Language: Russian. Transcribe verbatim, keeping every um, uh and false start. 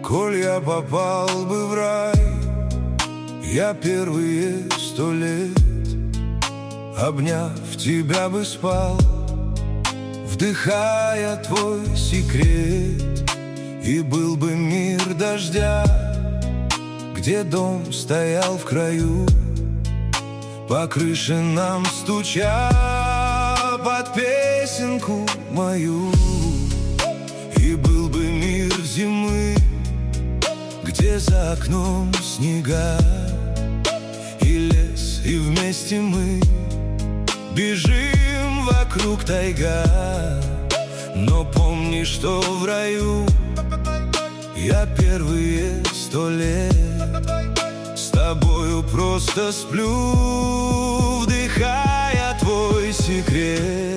Коль я попал бы в рай, я первые сто лет, обняв тебя бы спал, вдыхая твой секрет. И был бы мир дождя, где дом стоял в краю, по крыше нам стуча под песенку мою. И был бы мир зимы, где за окном снега и лес, и вместе мы бежим, вокруг тайга. Но помни, что в раю я первые сто лет с тобою просто сплю, вдыхая твой секрет.